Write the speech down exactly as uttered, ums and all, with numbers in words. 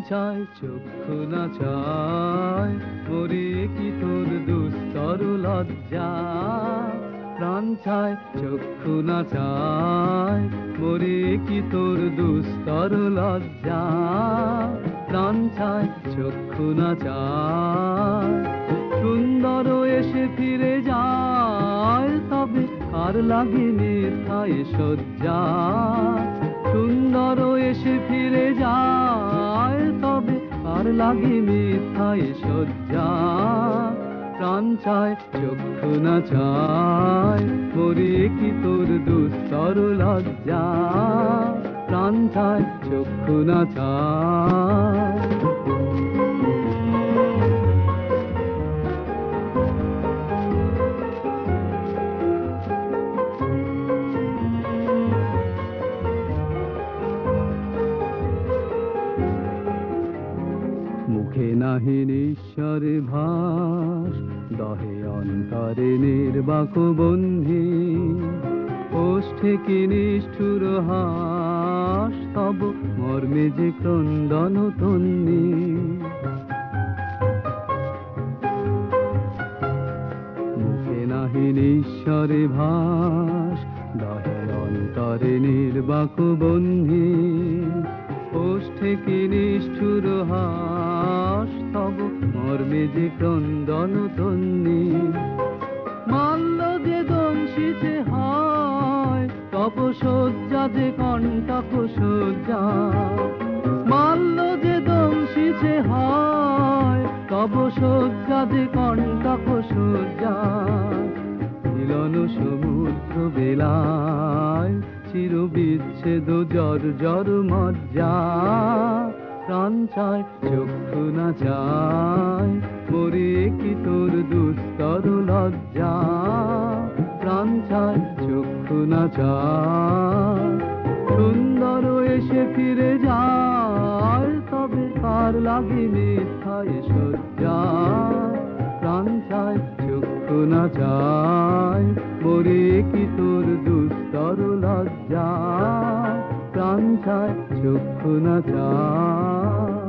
চায় চক্ষু না চায়, মরে কি তোর দুস্তর লজ্জা। প্রাণ চায় চক্ষু না চায়, মরে কি তোর দুস্তর লজ্জা। প্রাণ চায় চক্ষু না চায়, সুন্দর এসে ফিরে যায়, তবে আর লাগে মিথ্যায় সজ্জা। সুন্দর এসে ফিরে যায়, তবে আর লাগে মিথ্যায় সজ্জা। প্রাণ চায় চক্ষু না চায়, মরে কি তোর দুস্তর লজ্জা। প্রাণ চায় চক্ষু না চায়। মুখে নাহি নিঃস্বরে ভাস, দহে অন্তরে নির্বাক বন্ধি। ওষ্ঠে কি নিষ্ঠুর হাস, তব মর্মে যে ক্রন্দন তন্নি। মুখে নাহি নিঃস্বরে ভাস, দহে অন্তরে নির্বাক বন্ধি। ওষ্ঠে কি নিষ্ঠুর হাস, তব মর্মে যে ক্রন্দন তন্নি। মাল্য যে দংশিতে হয়, তব শয্যা যে কণ্টক শয্যা। মাল্য যে দংশিতে হয়, তব শয্যা যে কণ্টক শয্যা। মিলন সমুদ্র বেলায়, চির বিচ্ছেদ জর জর মজ্জা। প্রাণ চায় চক্ষু না চায়, মরে কি তোর দুস্তর লজ্জা। প্রাণ চায় চক্ষু না চায়, সুন্দর এসে ফিরে যায়, তবে আর লাগে মিথ্যায় সজ্জা। প্রাণ চায় চক্ষু না চায়, মরে কি তোর দুস্তর লজ্জা। প্রাণ চায় চক্ষু না চায়।